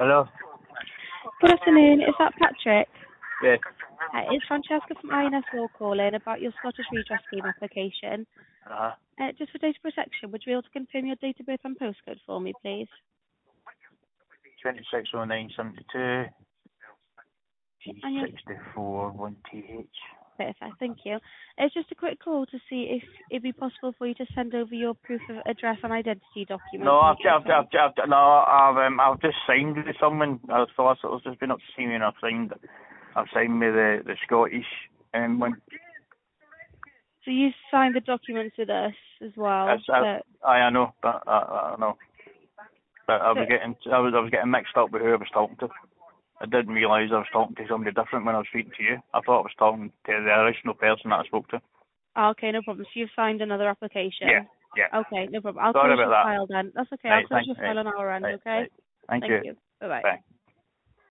Hello? Good afternoon. Is that Patrick? Yes. It's Francesca from INS Law calling about your Scottish Redress Scheme application. Uh-huh. Just for data protection, would you be able to confirm your date of birth and postcode for me, please? 260972 And your G64 1TH. perfect, thank you. It's just a quick call to see if it'd be possible for you to send over your proof of address and identity documents. No, I've just signed with someone. Our solicitor's just been up to see me and I've signed with the Scottish one. So you signed the documents with us as well. I know, but I know. But I was getting mixed up with who I was talking to. I didn't realise I was talking to somebody different when I was speaking to you. I thought I was talking to the original person that I spoke to. Okay, no problem. So you've signed another application? Yeah. Okay, no problem. I'll Sorry close about your that. file then. That's okay. Right, I'll close your file on our end, okay? Right. Thank you. Bye-bye. Bye.